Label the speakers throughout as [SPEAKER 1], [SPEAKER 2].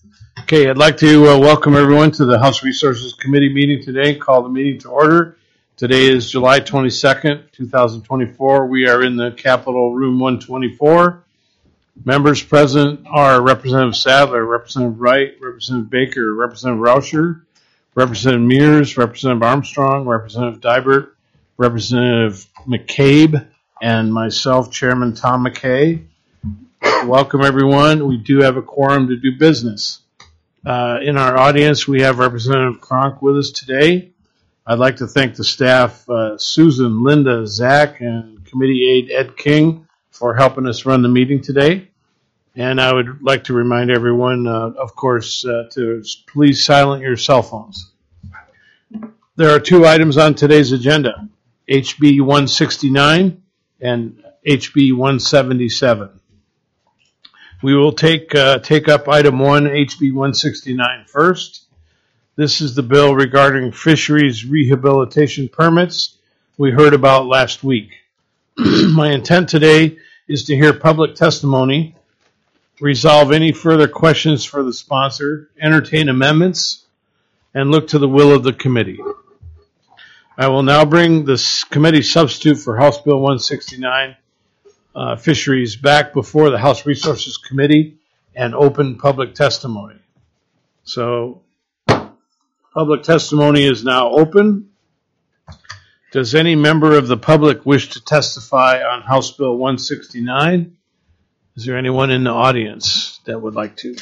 [SPEAKER 1] Okay, I'd like to welcome everyone to the House Resources Committee meeting today. Call the meeting to order. Today is July 22nd, 2024. We are in the Capitol Room 124. Members present are Representative Sadler, Representative Wright, Representative Baker, Representative Rauscher, Representative Mears, Representative Armstrong, Representative Dybert, Representative McCabe, and myself, Chairman Tom McKay. Welcome, everyone. We do have a quorum to do business. In our audience, we have Representative Cronk with us today. I'd like to thank the staff, Susan, Linda, Zach, and Committee Aide Ed King for helping us run the meeting today. And I would like to remind everyone, of course, to please silence your cell phones. There are two items on today's agenda, HB 169 and HB 177. We will take up item 1, HB 169 first. This is the bill regarding fisheries rehabilitation permits we heard about last week. My intent today is to hear public testimony, resolve any further questions for the sponsor, entertain amendments, and look to the will of the committee. I will now bring this committee substitute for House Bill 169 fisheries back before the House Resources Committee and open public testimony. So public testimony is now open. Does any member of the public wish to testify on House Bill 169? Is there anyone in the audience that would like to?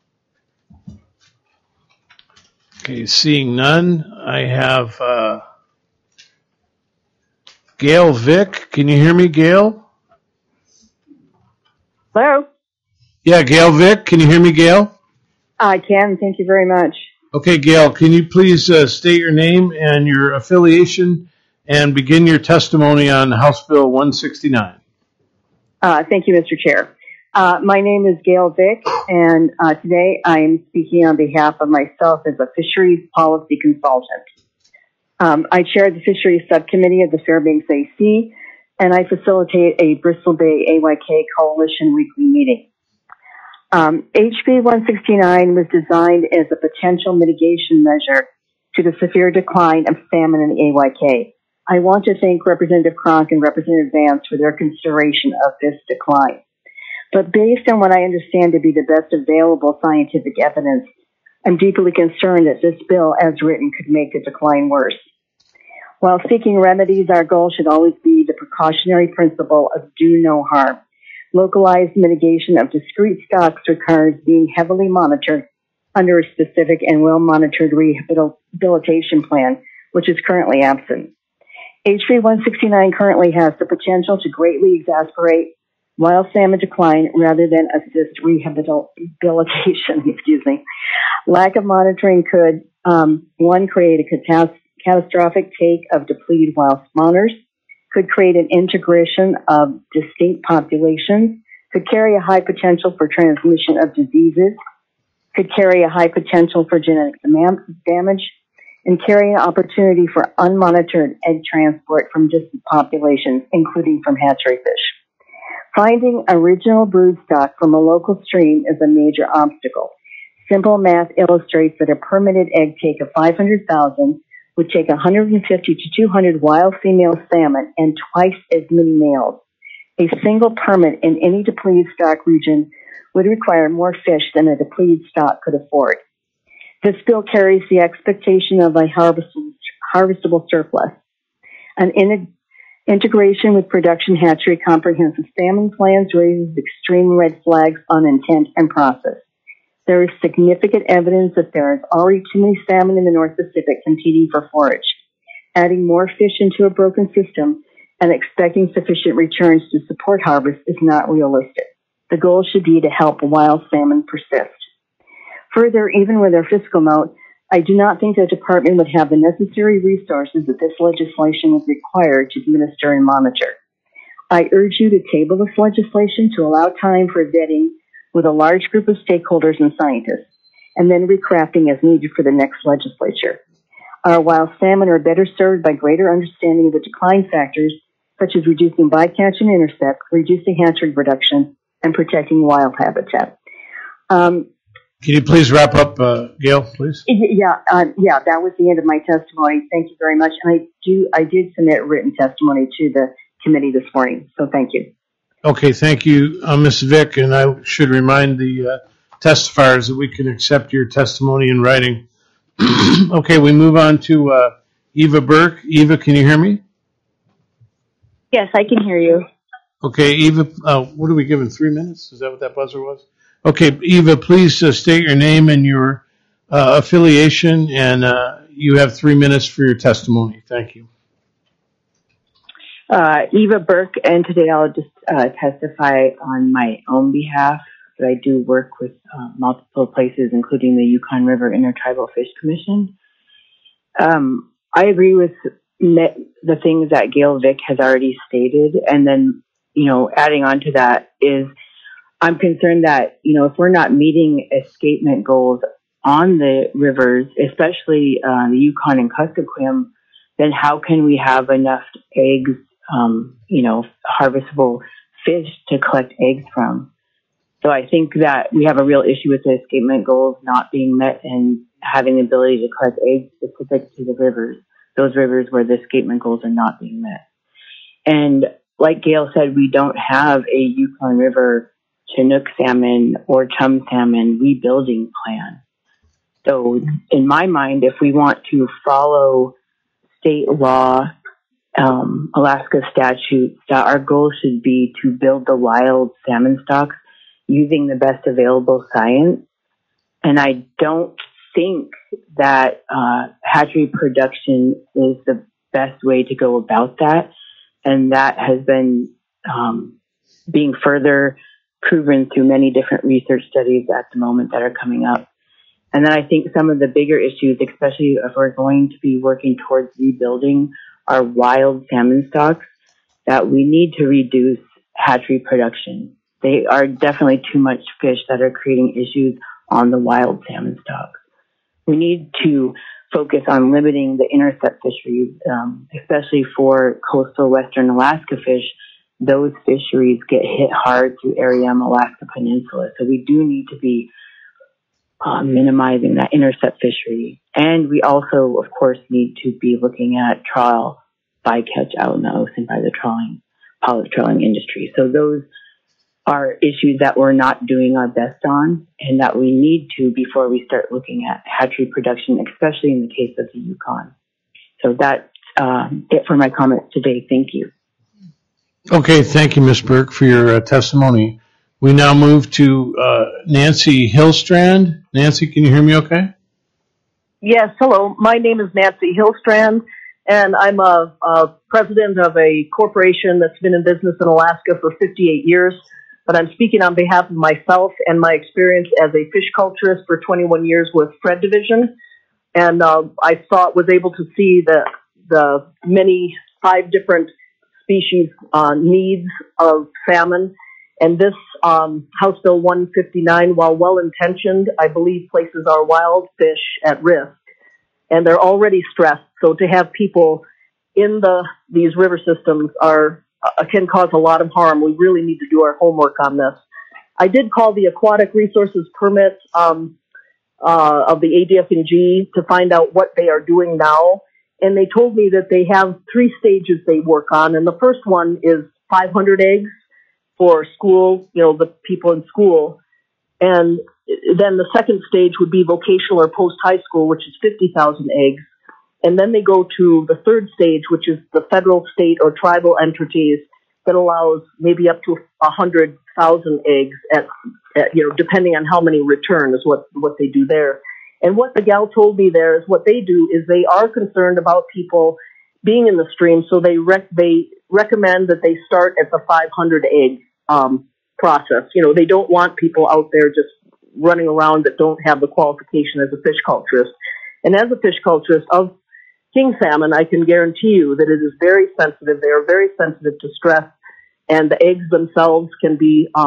[SPEAKER 1] Okay, seeing none, I have Gail Vick. Can you hear me, Gail?
[SPEAKER 2] Hello?
[SPEAKER 1] Yeah, Gail Vick. Can you hear me, Gail?
[SPEAKER 2] I can. Thank you very much.
[SPEAKER 1] Okay, Gail, can you please state your name and your affiliation and begin your testimony on House Bill 169?
[SPEAKER 2] Thank you, Mr. Chair. My name is Gail Vick, and today I am speaking on behalf of myself as a fisheries policy consultant. I chair the fisheries subcommittee of the Fairbanks AC, and I facilitate a Bristol Bay AYK Coalition weekly meeting. HB 169 was designed as a potential mitigation measure to the severe decline of salmon in the AYK. I want to thank Representative Cronk and Representative Vance for their consideration of this decline. But based on what I understand to be the best available scientific evidence, I'm deeply concerned that this bill, as written, could make the decline worse. While seeking remedies, our goal should always be the precautionary principle of do no harm. Localized mitigation of discrete stocks requires being heavily monitored under a specific and well-monitored rehabilitation plan, which is currently absent. HB 169 currently has the potential to greatly exacerbate wild salmon decline rather than assist rehabilitation. Lack of monitoring could, one, create a catastrophic take of depleted wild spawners, could create an integration of distinct populations, could carry a high potential for transmission of diseases, could carry a high potential for genetic damage, and carry an opportunity for unmonitored egg transport from distant populations, including from hatchery fish. Finding original brood stock from a local stream is a major obstacle. Simple math illustrates that a permitted egg take of 500,000 would take 150 to 200 wild female salmon and twice as many males. A single permit in any depleted stock region would require more fish than a depleted stock could afford. This bill carries the expectation of a harvestable surplus. An integration with production hatchery comprehensive salmon plans raises extreme red flags on intent and process. There is significant evidence that there is already too many salmon in the North Pacific competing for forage. Adding more fish into a broken system and expecting sufficient returns to support harvest is not realistic. The goal should be to help wild salmon persist. Further, even with our fiscal note, I do not think the department would have the necessary resources that this legislation would require to administer and monitor. I urge you to table this legislation to allow time for vetting with a large group of stakeholders and scientists, and then recrafting as needed for the next legislature. Our wild salmon are better served by greater understanding of the decline factors, such as reducing bycatch and intercept, reducing hatchery production, and protecting wild habitat.
[SPEAKER 1] Can you please wrap up, Gail, please?
[SPEAKER 2] Yeah, that was the end of my testimony. Thank you very much. And I did submit written testimony to the committee this morning. So thank you.
[SPEAKER 1] Okay, thank you, Ms. Vick, and I should remind the testifiers that we can accept your testimony in writing. Okay, we move on to Eva Burke. Eva, can you hear me?
[SPEAKER 3] Yes, I can hear you.
[SPEAKER 1] Okay, Eva, what are we given, 3 minutes? Is that what that buzzer was? Okay, Eva, please state your name and your affiliation, and you have 3 minutes for your testimony. Thank you.
[SPEAKER 3] Eva Burke, and today I'll just testify on my own behalf. That I do work with multiple places, including the Yukon River Intertribal Fish Commission. I agree with the things that Gail Vick has already stated, and then, adding on to that is I'm concerned that, if we're not meeting escapement goals on the rivers, especially the Yukon and Kuskokwim, then how can we have enough eggs, harvestable fish to collect eggs from? So I think that we have a real issue with the escapement goals not being met and having the ability to collect eggs specific to the rivers, those rivers where the escapement goals are not being met. And like Gail said, we don't have a Yukon River Chinook salmon or chum salmon rebuilding plan. So in my mind, if we want to follow state law, Alaska statutes, that our goal should be to build the wild salmon stocks using the best available science. And I don't think that hatchery production is the best way to go about that. And that has been being further proven through many different research studies at the moment that are coming up. And then I think some of the bigger issues, especially if we're going to be working towards rebuilding our wild salmon stocks, that we need to reduce hatchery production. They are definitely too much fish that are creating issues on the wild salmon stocks. We need to focus on limiting the intercept fisheries, especially for coastal western Alaska fish. Those fisheries get hit hard through Ariam, Alaska Peninsula. So we do need to be minimizing that intercept fishery. And we also, of course, need to be looking at trawl bycatch out in the ocean by the pollock trawling industry. So those are issues that we're not doing our best on and that we need to before we start looking at hatchery production, especially in the case of the Yukon. So that's it for my comments today. Thank you.
[SPEAKER 1] Okay, thank you, Ms. Burke, for your testimony. We now move to Nancy Hillstrand. Nancy, can you hear me okay?
[SPEAKER 4] Yes, hello. My name is Nancy Hillstrand, and I'm a president of a corporation that's been in business in Alaska for 58 years. But I'm speaking on behalf of myself and my experience as a fish culturist for 21 years with Fred Division. And I was able to see the many 5 different species needs of salmon. And this House Bill 159, while well-intentioned, I believe places our wild fish at risk. And they're already stressed. So to have people in these river systems can cause a lot of harm. We really need to do our homework on this. I did call the Aquatic Resources Permit of the ADF&G to find out what they are doing now. And they told me that they have 3 stages they work on. And the first one is 500 eggs for school, the people in school. And then the second stage would be vocational or post-high school, which is 50,000 eggs. And then they go to the third stage, which is the federal, state, or tribal entities that allows maybe up to 100,000 eggs at depending on how many return is what they do there. And what the gal told me there is what they do is they are concerned about people being in the stream, so they recommend that they start at the 500 egg process. They don't want people out there just running around that don't have the qualification as a fish culturist. And as a fish culturist of king salmon, I can guarantee you that it is very sensitive. They are very sensitive to stress, and the eggs themselves can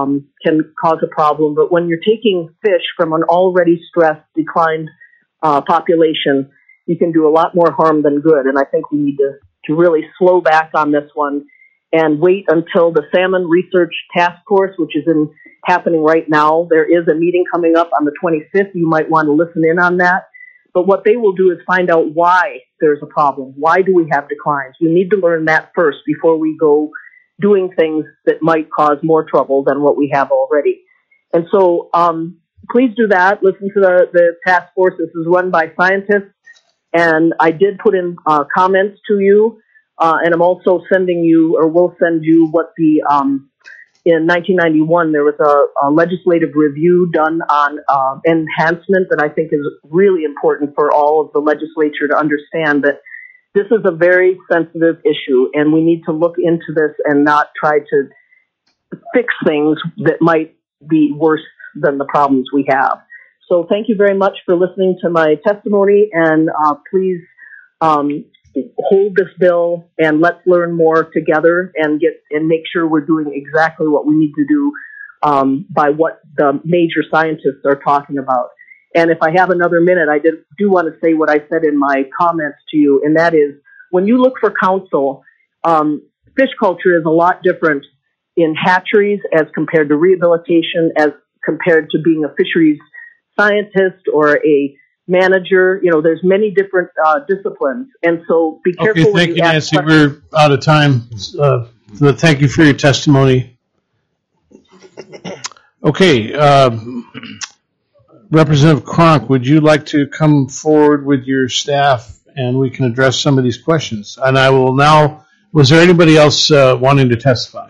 [SPEAKER 4] cause a problem. But when you're taking fish from an already stressed, declined population, you can do a lot more harm than good. And I think we need to really slow back on this one and wait until the Salmon Research Task Force, which is happening right now. There is a meeting coming up on the 25th. You might want to listen in on that. But what they will do is find out why there's a problem. Why do we have declines? We need to learn that first before we go doing things that might cause more trouble than what we have already. And so please do that. Listen to the task force. This is run by scientists. And I did put in comments to you. And I'm also sending you, or will send you, what the in 1991, there was a legislative review done on enhancement that I think is really important for all of the legislature to understand that this is a very sensitive issue, and we need to look into this and not try to fix things that might be worse than the problems we have. So thank you very much for listening to my testimony, and please hold this bill and let's learn more together and make sure we're doing exactly what we need to do by what the major scientists are talking about. And if I have another minute, I do want to say what I said in my comments to you, and that is, when you look for counsel, fish culture is a lot different in hatcheries as compared to rehabilitation, as compared to being a fisheries scientist or a manager. You know, there's many different disciplines, and so be careful.
[SPEAKER 1] Okay, thank you, Nancy. We're out of time. So thank you for your testimony. Okay, Representative Cronk, would you like to come forward with your staff and we can address some of these questions? And I will now. Was there anybody else wanting to testify?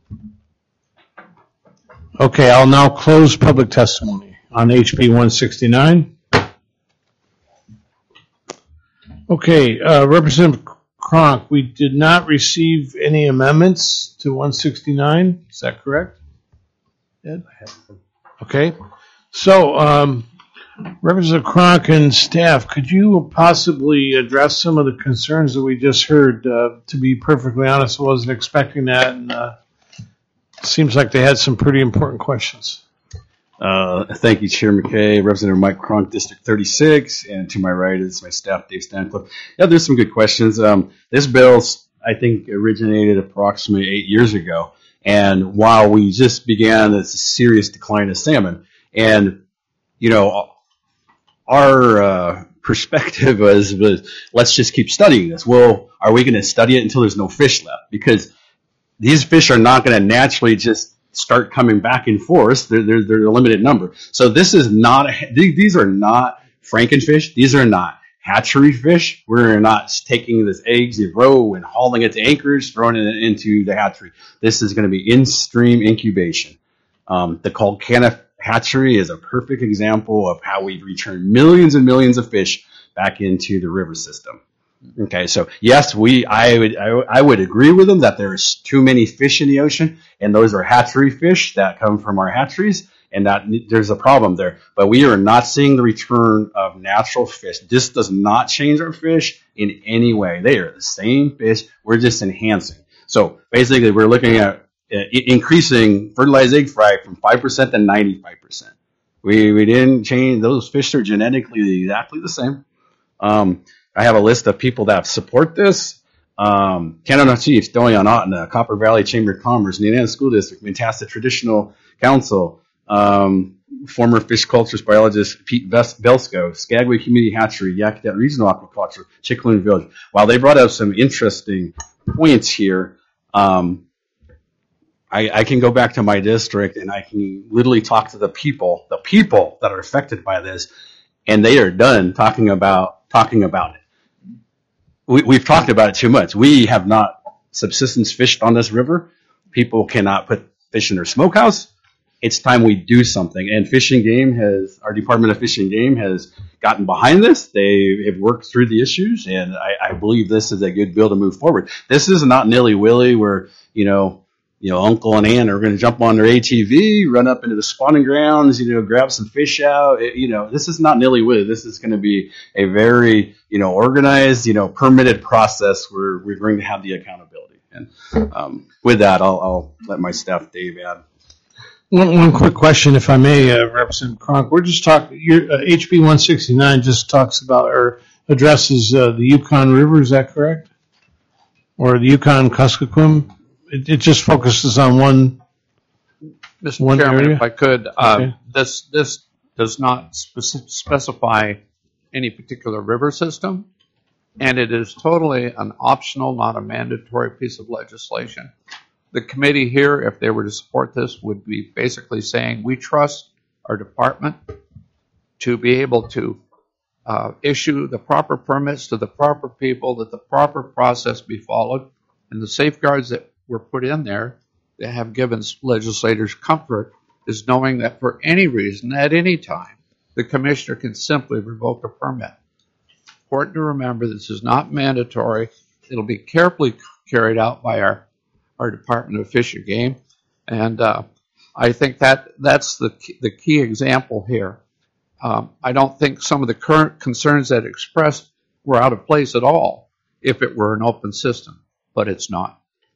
[SPEAKER 1] Okay, I'll now close public testimony on HB 169. Okay, Representative Cronk, we did not receive any amendments to 169. Is that correct? Ed? Okay. So, Representative Cronk and staff, could you possibly address some of the concerns that we just heard? To be perfectly honest, I wasn't expecting that, and it seems like they had some pretty important questions.
[SPEAKER 5] Thank you, Chair McKay, Representative Mike Cronk, District 36, and to my right is my staff, Dave Stancliffe. Yeah, there's some good questions. This bill, I think, originated approximately 8 years ago, and while we just began this serious decline of salmon, and, you know, our perspective was let's just keep studying this. Well, are we going to study it until there's no fish left? Because these fish are not going to naturally just start coming back in force. They're a limited number. So this is not, these are not Frankenfish. These are not hatchery fish. We're not taking this eggs you roe and hauling it to anchors, throwing it into the hatchery. This is going to be in-stream incubation. The Colcana hatchery is a perfect example of how we return millions and millions of fish back into the river system. Okay, so yes, I would agree with them that there's too many fish in the ocean, and those are hatchery fish that come from our hatcheries, and that there's a problem there. But we are not seeing the return of natural fish. This does not change our fish in any way. They are the same fish. We're just enhancing. So basically, we're looking at increasing fertilized egg fry from 5% to 95%. We didn't change. Those fish are genetically exactly the same. I have a list of people that support this. Canada Chief, Dorian Otten, Copper Valley Chamber of Commerce, Indiana School District, Mentasta Traditional Council, former fish cultures biologist Pete Belsko, Skagway Community Hatchery, Yakutat Regional Aquaculture, Chickaloon Village. While they brought up some interesting points here, I can go back to my district and I can literally talk to the people that are affected by this, and they are done talking about it. We've talked about it too much. We have not subsistence fished on this river. People cannot put fish in their smokehouse. It's time we do something. And our Department of Fish and Game has gotten behind this. They have worked through the issues, and I believe this is a good bill to move forward. This is not nilly-willy where, Uncle and Aunt are going to jump on their ATV, run up into the spawning grounds, grab some fish out. This is not nilly-willy. This is going to be a very, organized, permitted process where we're going to have the accountability. And with that, I'll let my staff, Dave, add.
[SPEAKER 1] One quick question, if I may, Representative Cronk. We're just talking, HB 169 just talks about or addresses the Yukon River, is that correct? Or the Yukon Kuskokwim? it just focuses on one.
[SPEAKER 6] Mr.
[SPEAKER 1] One
[SPEAKER 6] Chairman,
[SPEAKER 1] area?
[SPEAKER 6] if I could,
[SPEAKER 1] Okay.
[SPEAKER 6] this does not specify any particular river system, and it is totally an optional, not a mandatory piece of legislation. The committee here, if they were to support this, would be basically saying we trust our department to be able to issue the proper permits to the proper people, that the proper process be followed, and the safeguards that were put in there that have given legislators comfort is knowing that for any reason, at any time, the commissioner can simply revoke a permit. Important to remember, this is not mandatory. It'll be carefully carried out by our Department of Fish and Game, and I think that's the key example here. I don't think some of the current concerns that expressed were out of place at all if it were an open system, but it's not.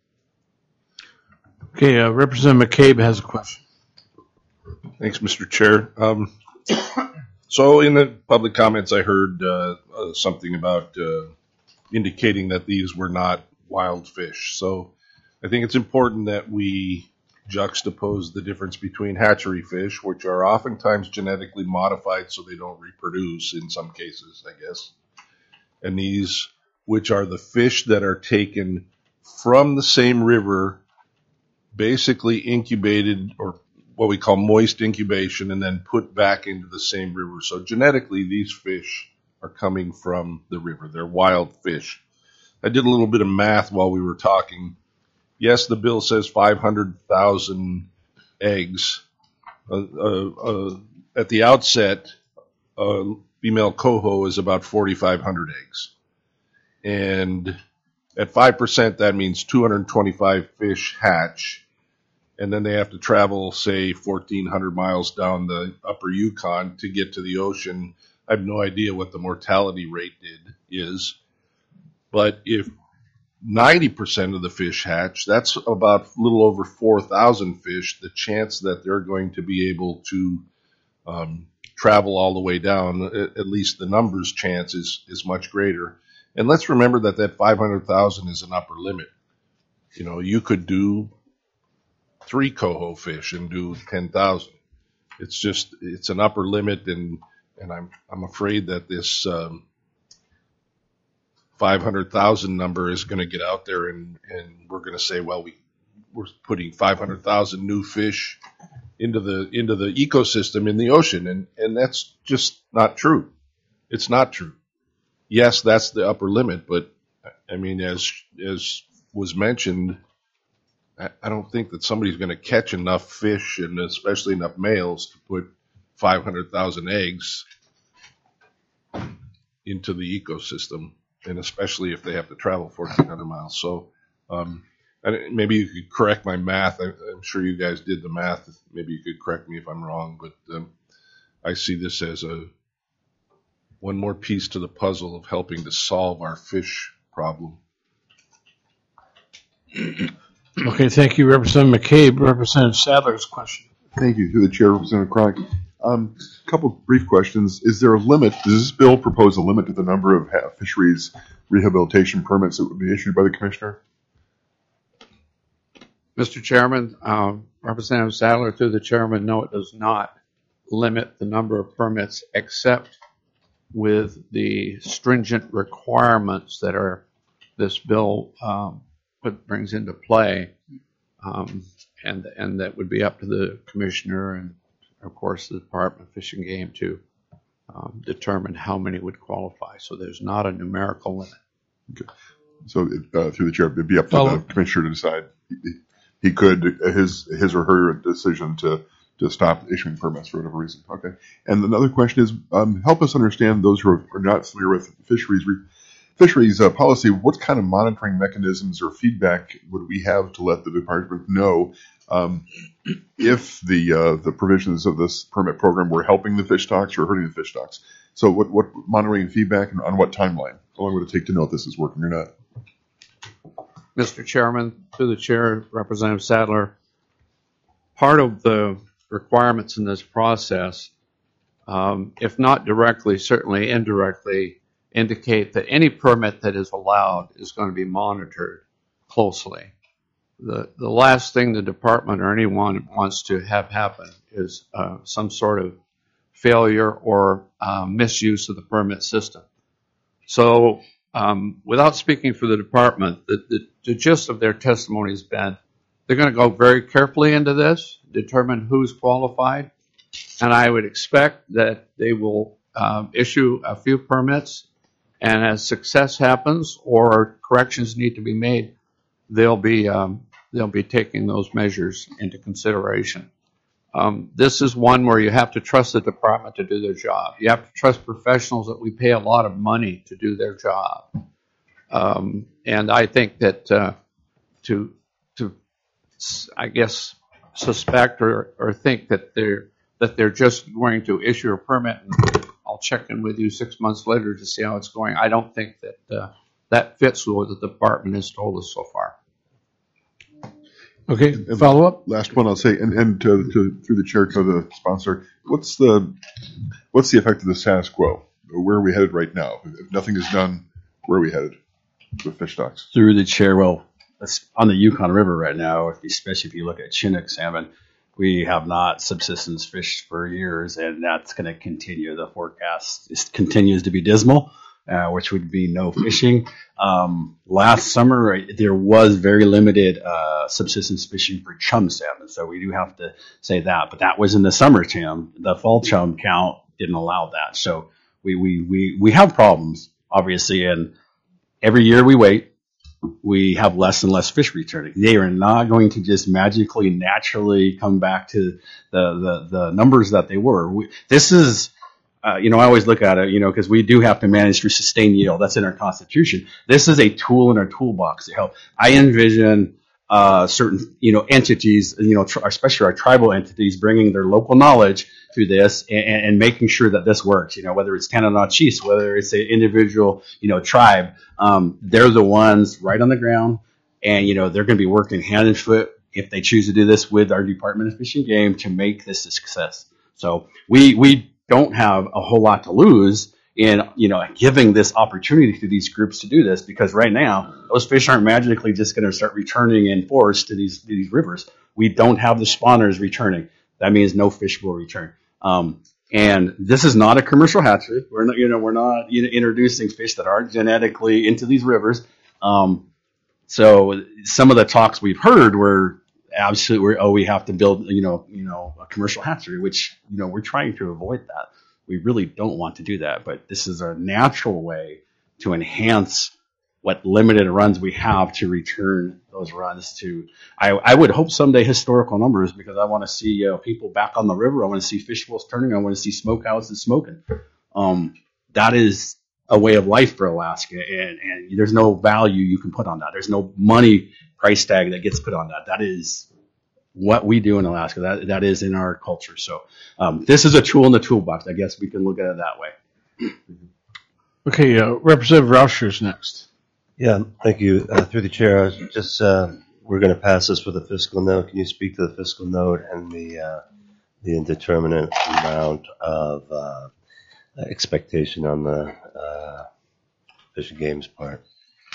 [SPEAKER 1] Okay, Representative McCabe has a question.
[SPEAKER 7] Thanks, Mr. Chair. So in the public comments, I heard something about indicating that these were not wild fish. So I think it's important that we juxtapose the difference between hatchery fish, which are oftentimes genetically modified so they don't reproduce in some cases, I guess, and these, which are the fish that are taken from the same river, basically incubated, or what we call moist incubation, and then put back into the same river. So genetically, these fish are coming from the river. They're wild fish. I did a little bit of math while we were talking. Yes, the bill says 500,000 eggs. At the outset, female coho is about 4,500 eggs. And at 5%, that means 225 fish hatch. And then they have to travel, say, 1,400 miles down the upper Yukon to get to the ocean. I have no idea what the mortality rate is. But if 90% of the fish hatch, that's about a little over 4,000 fish. The chance that they're going to be able to travel all the way down, at least the numbers chance is much greater. And let's remember that 500,000 is an upper limit. You know, you could do 3 coho fish and do 10,000. It's an upper limit, and I'm afraid that this 500,000 number is going to get out there, and we're going to say, well, we're putting 500,000 new fish into the ecosystem in the ocean, and that's just not true. It's not true. Yes, that's the upper limit, but I mean, as was mentioned, I don't think that somebody's going to catch enough fish, and especially enough males, to put 500,000 eggs into the ecosystem, and especially if they have to travel 1,400 miles. So maybe you could correct my math. I'm sure you guys did the math. Maybe you could correct me if I'm wrong, but I see this as one more piece to the puzzle of helping to solve our fish problem.
[SPEAKER 1] Okay, thank you, Representative McCabe. Representative Sadler's question.
[SPEAKER 8] Thank you. Through the chair, Representative Cronk. A couple of brief questions. Is there a limit? Does this bill propose a limit to the number of fisheries rehabilitation permits that would be issued by the commissioner?
[SPEAKER 6] Mr. Chairman, Representative Sadler, through the chairman, no, it does not limit the number of permits except with the stringent requirements that this bill brings into play, and that would be up to the commissioner and, of course, the Department of Fish and Game to determine how many would qualify. So there's not a numerical limit.
[SPEAKER 8] Okay. So through the chair, it'd be up to the commissioner to decide. He could his or her decision to stop issuing permits for whatever reason. Okay. And another question is, help us understand, those who are not familiar with fisheries policy, what kind of monitoring mechanisms or feedback would we have to let the department know if the provisions of this permit program were helping the fish stocks or hurting the fish stocks? So what monitoring and feedback, and on what timeline? How long would it take to know if this is working or not?
[SPEAKER 6] Mr. Chairman, through the chair, Representative Sadler, part of the requirements in this process, if not directly, certainly indirectly, indicate that any permit that is allowed is going to be monitored closely. the last thing the department or anyone wants to have happen is some sort of failure or misuse of the permit system. So without speaking for the department, the gist of their testimony has been they're going to go very carefully into this, determine who's qualified, and I would expect that they will issue a few permits, and as success happens or corrections need to be made, they'll be taking those measures into consideration. This is one where you have to trust the department to do their job. You have to trust professionals that we pay a lot of money to do their job. And I think that to I guess suspect or think that they're just going to issue a permit and I'll check in with you 6 months later to see how it's going. I don't think that that fits with what the department has told us so far.
[SPEAKER 1] Okay, follow up?
[SPEAKER 8] Last one I'll say, and through the chair to the sponsor, what's the effect of the status quo? Where are we headed right now? If nothing is done, where are we headed with fish stocks?
[SPEAKER 5] Through the chair, well, on the Yukon River right now, especially if you look at Chinook salmon, we have not subsistence fished for years, and that's going to continue. The forecast continues to be dismal, which would be no fishing. Last summer, there was very limited subsistence fishing for chum salmon, so we do have to say that. But that was in the summer chum. The fall chum count didn't allow that. So we have problems, obviously, and every year we wait, we have less and less fish returning. They are not going to just magically, naturally come back to the numbers that they were. This is, I always look at it, because we do have to manage through sustained yield. That's in our Constitution. This is a tool in our toolbox to help. I envision certain, entities, especially our tribal entities, bringing their local knowledge through this and making sure that this works. Whether it's Tanana Chiefs, whether it's an individual, tribe, they're the ones right on the ground, and they're going to be working hand and foot if they choose to do this with our Department of Fish and Game to make this a success. So we don't have a whole lot to lose in giving this opportunity to these groups to do this, because right now those fish aren't magically just going to start returning in force to these rivers. We don't have the spawners returning. That means no fish will return. And this is not a commercial hatchery. We're not introducing fish that aren't genetically into these rivers. So some of the talks we've heard were absolutely, we have to build a commercial hatchery, which we're trying to avoid that. We really don't want to do that, but this is a natural way to enhance what limited runs we have to return those runs to, I would hope someday, historical numbers, because I want to see people back on the river. I want to see fish bowls turning. I want to see smokehouses smoking. That is a way of life for Alaska, and there's no value you can put on that. There's no money price tag that gets put on that. That is what we do in Alaska. That is in our culture. So this is a tool in the toolbox. I guess we can look at it that way.
[SPEAKER 1] Okay, Representative Rauscher's next.
[SPEAKER 9] Yeah, thank you. Through the chair, just we're going to pass this with a fiscal note. Can you speak to the fiscal note and the indeterminate amount of expectation on the Fish and Game's part?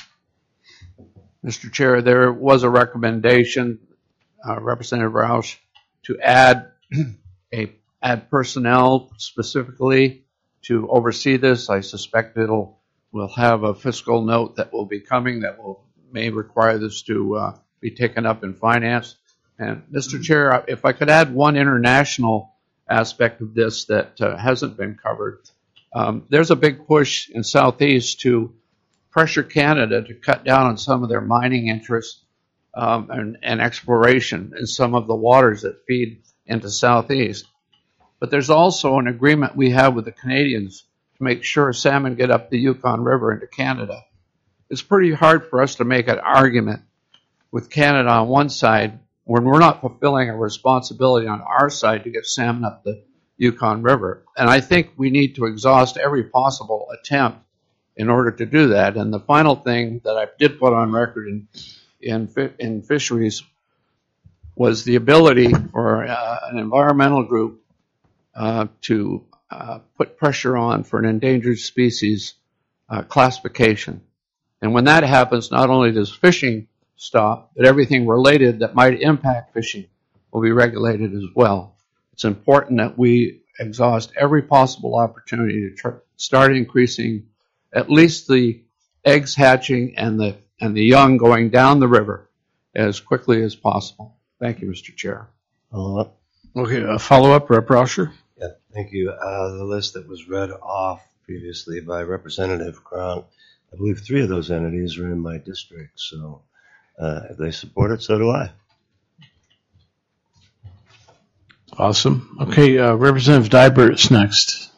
[SPEAKER 6] Mr. Chair, there was a recommendation, Representative Roush, to add personnel specifically to oversee this. I suspect we'll have a fiscal note that will be coming that may require this to be taken up in finance. And Mr. Chair, if I could add one international aspect of this that hasn't been covered, there's a big push in Southeast to pressure Canada to cut down on some of their mining interests and exploration in some of the waters that feed into Southeast. But there's also an agreement we have with the Canadians to make sure salmon get up the Yukon River into Canada. It's pretty hard for us to make an argument with Canada on one side when we're not fulfilling a responsibility on our side to get salmon up the Yukon River. And I think we need to exhaust every possible attempt in order to do that. And the final thing that I did put on record in fisheries was the ability for an environmental group to put pressure on for an endangered species classification. And when that happens, not only does fishing stop, but everything related that might impact fishing will be regulated as well. It's important that we exhaust every possible opportunity to start increasing at least the eggs hatching and the young going down the river as quickly as possible. Thank you, Mr. Chair.
[SPEAKER 9] Follow-up?
[SPEAKER 1] Okay, follow-up, Rep. Rauscher?
[SPEAKER 9] Yeah, thank you. The list that was read off previously by Representative Cronk, I believe 3 of those entities are in my district, so if they support it, so do I.
[SPEAKER 1] Awesome. Okay, Representative Dybert next.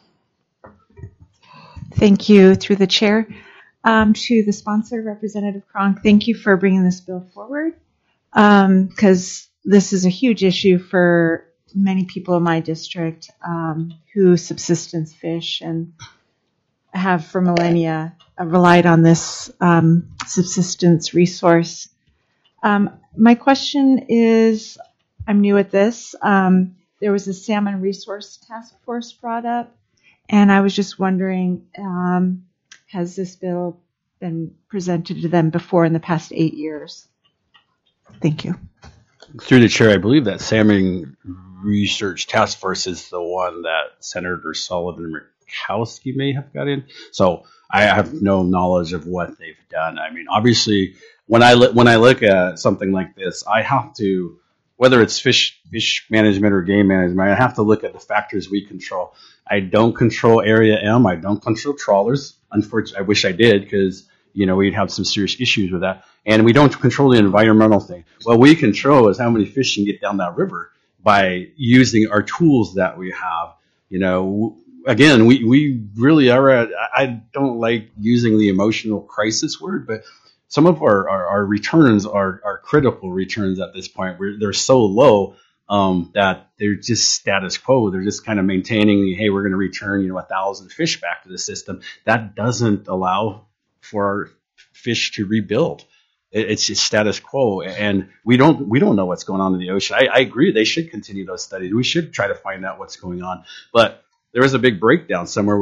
[SPEAKER 10] Thank you, through the chair. To the sponsor, Representative Cronk, thank you for bringing this bill forward, because this is a huge issue for many people in my district who subsistence fish and have for millennia relied on this subsistence resource. My question is, I'm new at this. There was a salmon resource task force brought up, and I was just wondering, has this bill been presented to them before in the past 8 years? Thank you.
[SPEAKER 5] Through the chair, I believe that Salmon Research Task Force is the one that Senator Sullivan Murkowski may have got in. So I have no knowledge of what they've done. I mean, obviously, when I look at something like this, I have to, whether it's fish management or game management, I have to look at the factors we control. I don't control Area M. I don't control trawlers. Unfortunately, I wish I did, because we'd have some serious issues with that. And we don't control the environmental thing. What we control is how many fish can get down that river by using our tools that we have. Again, we really are at, I don't like using the emotional crisis word, but some of our returns are critical returns at this point. They're so low that they're just status quo. They're just kind of maintaining, hey, we're going to return 1,000 fish back to the system. That doesn't allow for our fish to rebuild. It's just status quo, and we don't know what's going on in the ocean. I agree they should continue those studies. We should try to find out what's going on, but there is a big breakdown somewhere.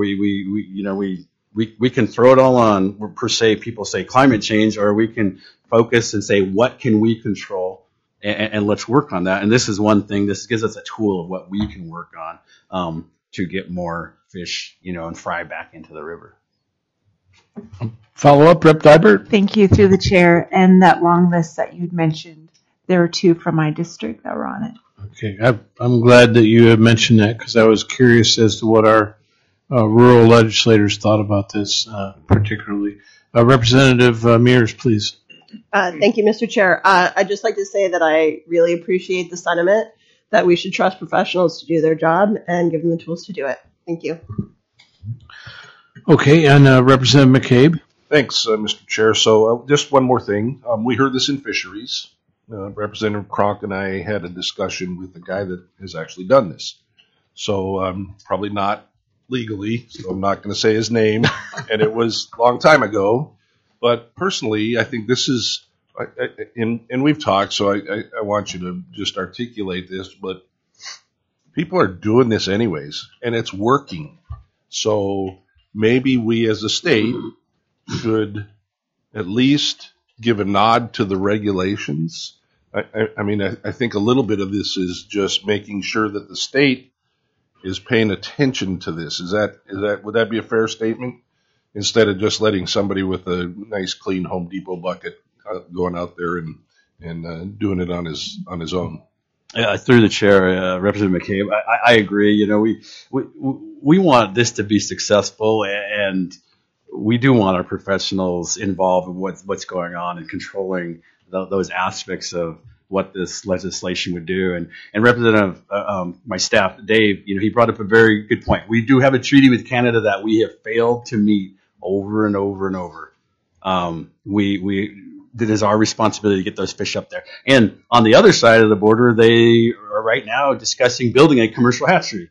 [SPEAKER 5] We can throw it all on, per se, people say climate change, or we can focus and say, what can we control? And let's work on that. And this is one thing. This gives us a tool of what we can work on to get more fish, and fry back into the river.
[SPEAKER 1] Follow up, Rep. Dybert?
[SPEAKER 10] Thank you, through the chair. And that long list that you'd mentioned, there were 2 from my district that were on it.
[SPEAKER 1] Okay, I'm glad that you have mentioned that, because I was curious as to what our rural legislators thought about this particularly. Representative Mears, please.
[SPEAKER 11] Thank you, Mr. Chair. I'd just like to say that I really appreciate the sentiment that we should trust professionals to do their job and give them the tools to do it. Thank you.
[SPEAKER 1] Okay, and Representative McCabe.
[SPEAKER 7] Thanks, Mr. Chair. So just one more thing. We heard this in fisheries. Representative Cronk and I had a discussion with the guy that has actually done this. So probably not legally, so I'm not going to say his name. And it was a long time ago. But personally, I think this is, and we've talked, so I want you to just articulate this, but people are doing this anyways, and it's working. So maybe we as a state should at least give a nod to the regulations. I think a little bit of this is just making sure that the state is paying attention to this. Would that be a fair statement? Instead of just letting somebody with a nice clean Home Depot bucket going out there and doing it on his own.
[SPEAKER 5] Through the chair, Representative McCabe, I agree. We want this to be successful, and we do want our professionals involved in what's going on and controlling those aspects of what this legislation would do. And Representative, my staff, Dave, he brought up a very good point. We do have a treaty with Canada that we have failed to meet over and over and over. It is our responsibility to get those fish up there. And on the other side of the border, they are right now discussing building a commercial hatchery.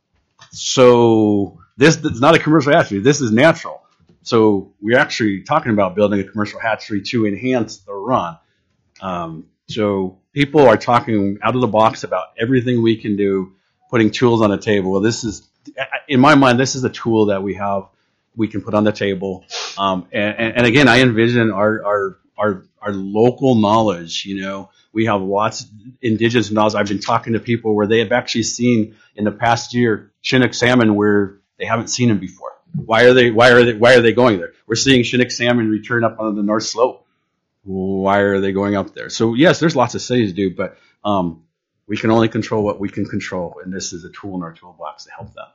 [SPEAKER 5] So this is not a commercial hatchery. This is natural. So we're actually talking about building a commercial hatchery to enhance the run. So people are talking out of the box about everything we can do, putting tools on the table. Well, this is, in my mind, this is a tool that we can put on the table. And again, I envision our our local knowledge. We have lots of indigenous knowledge. I've been talking to people where they have actually seen in the past year Chinook salmon where they haven't seen them before. Why are they going there? We're seeing Chinook salmon return up on the North Slope. Why are they going up there? So yes, there's lots of studies to do, but we can only control what we can control, and this is a tool in our toolbox to help that.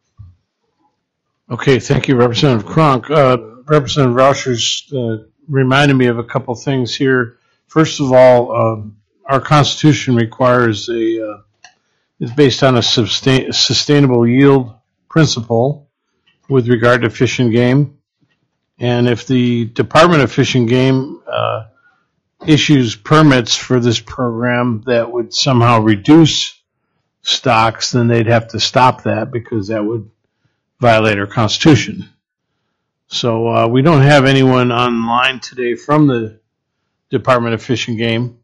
[SPEAKER 1] Okay, thank you, Representative Cronk. Representative Roushers reminded me of a couple things here. First of all, our Constitution requires is based on a sustainable yield principle with regard to fish and game. And if the Department of Fish and Game issues permits for this program that would somehow reduce stocks, then they'd have to stop that because that would violate our Constitution. So we don't have anyone online today from the Department of Fish and Game.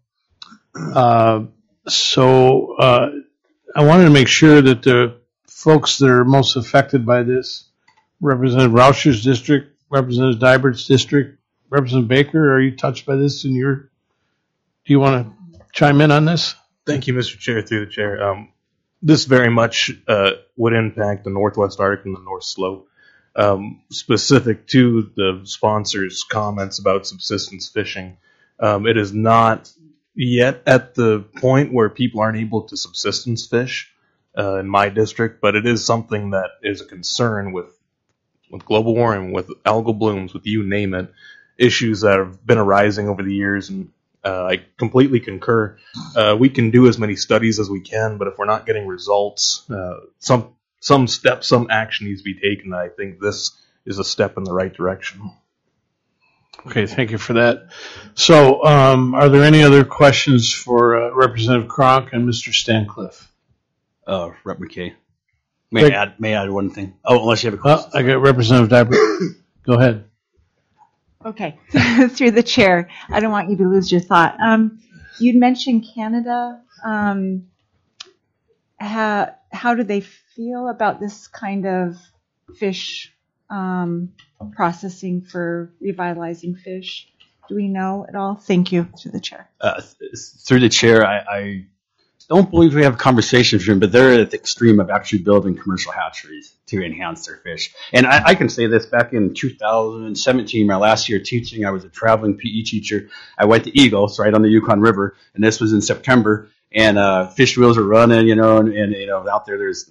[SPEAKER 1] So I wanted to make sure that the folks that are most affected by this, Representative Roushers' district, Representative Dybert's district, Representative Baker, are you touched by this do you want to chime in on this?
[SPEAKER 12] Thank you, Mr. Chair, through the chair. This very much would impact the Northwest Arctic and the North Slope. Specific to the sponsor's comments about subsistence fishing, it is not yet at the point where people aren't able to subsistence fish in my district, but it is something that is a concern with global warming, with algal blooms, with you name it, issues that have been arising over the years, and I completely concur. We can do as many studies as we can, but if we're not getting results, some step, some action needs to be taken. I think this is a step in the right direction.
[SPEAKER 1] Okay, thank you for that. So, are there any other questions for Representative Cronk and Mr. Stancliffe?
[SPEAKER 5] Rep. McKay. May I add one thing? Oh, unless you have a question.
[SPEAKER 1] I got Representative Dybert. Go ahead.
[SPEAKER 10] Okay, through the chair. I don't want you to lose your thought. You'd mentioned Canada. How do they feel about this kind of fish processing for revitalizing fish? Do we know at all? Thank you, through the chair.
[SPEAKER 5] Through the chair, I don't believe we have conversations with them, but they're at the extreme of actually building commercial hatcheries to enhance their fish. And I can say this, back in 2017, my last year teaching, I was a traveling PE teacher. I went to Eagles, right on the Yukon River, and this was in September, and fish wheels are running, and out there's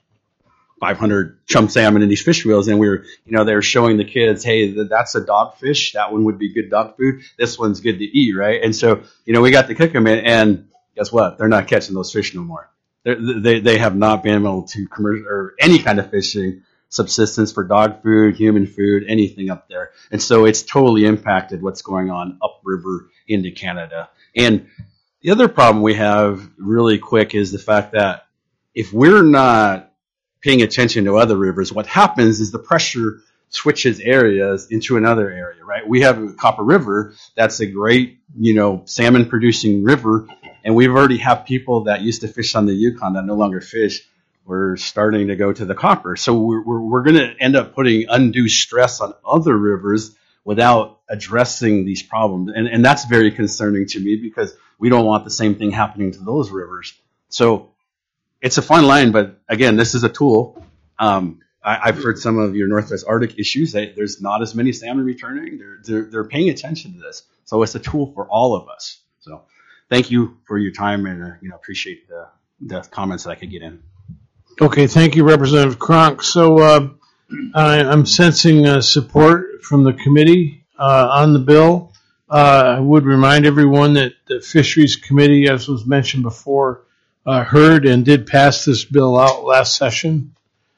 [SPEAKER 5] 500 chum salmon in these fish wheels, and they were showing the kids, hey, that's a dog fish. That one would be good dog food. This one's good to eat, right? And so, we got to cook them in, and guess what? They're not catching those fish no more. They have not been able to commercial or any kind of fishing subsistence for dog food, human food, anything up there. And so it's totally impacted what's going on upriver into Canada. And the other problem we have really quick is the fact that if we're not paying attention to other rivers, what happens is the pressure switches areas into another area, right? We have Copper River. That's a great, salmon producing river. And we've already have people that used to fish on the Yukon that no longer fish. We're starting to go to the Copper. So we're going to end up putting undue stress on other rivers without addressing these problems. And that's very concerning to me because we don't want the same thing happening to those rivers. So it's a fine line, but again, this is a tool. I've heard some of your Northwest Arctic issues. There's not as many salmon returning. They're paying attention to this. So it's a tool for all of us. So thank you for your time, and appreciate the comments that I could get in.
[SPEAKER 1] Okay, thank you, Representative Cronk. So I'm sensing support from the committee on the bill. I would remind everyone that the Fisheries Committee, as was mentioned before, heard and did pass this bill out last session.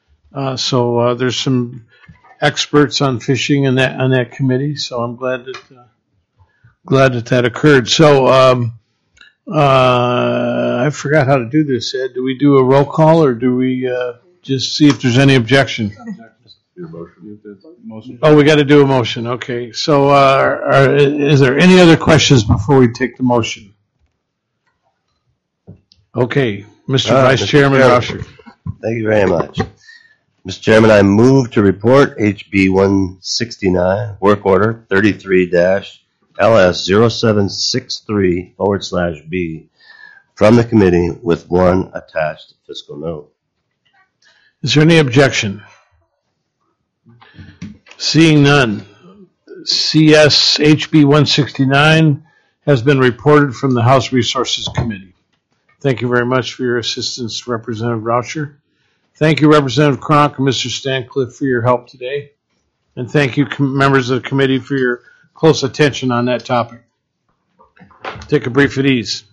[SPEAKER 1] So there's some experts on fishing on that committee. So I'm glad that occurred. So I forgot how to do this, Ed. Do we do a roll call or do we just see if there's any objection? Oh, we got to do a motion. Okay. So is there any other questions before we take the motion? Okay. Mr. Vice Chairman Rauscher.
[SPEAKER 9] Thank you very much. Mr. Chairman, I move to report HB 169, Work Order 33- LS 0763/B from the committee with one attached fiscal note.
[SPEAKER 1] Is there any objection? Seeing none, CSHB 169 has been reported from the House Resources Committee. Thank you very much for your assistance, Representative Rauscher. Thank you, Representative Cronk and Mr. Stancliffe, for your help today. And thank you, members of the committee, for your close attention on that topic. Take a brief at ease.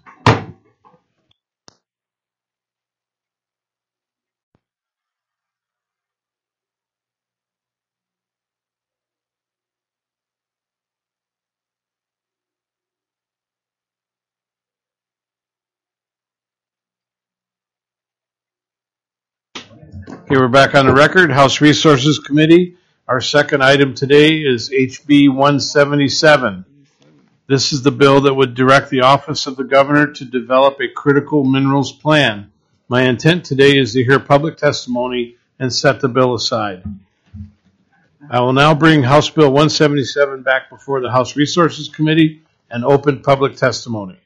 [SPEAKER 1] Okay, we're back on the record. House Resources Committee. Our second item today is HB 177. This is the bill that would direct the Office of the Governor to develop a critical minerals plan. My intent today is to hear public testimony and set the bill aside. I will now bring House Bill 177 back before the House Resources Committee and open public testimony.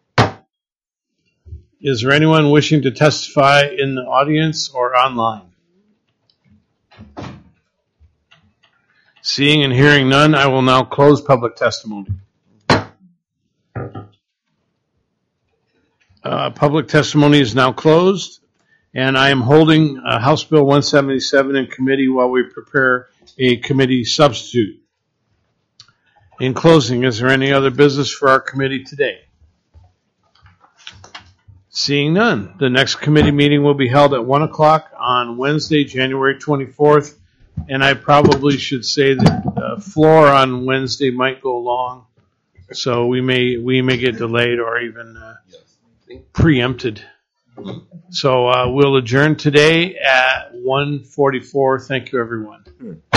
[SPEAKER 1] Is there anyone wishing to testify in the audience or online? Seeing and hearing none, I will now close public testimony. Public testimony is now closed, and I am holding House Bill 177 in committee while we prepare a committee substitute. In closing, is there any other business for our committee today? Seeing none, the next committee meeting will be held at 1 o'clock on Wednesday, January 24th, and I probably should say that the floor on Wednesday might go long, so we may get delayed or even preempted. So we'll adjourn today at 1:44. Thank you, everyone.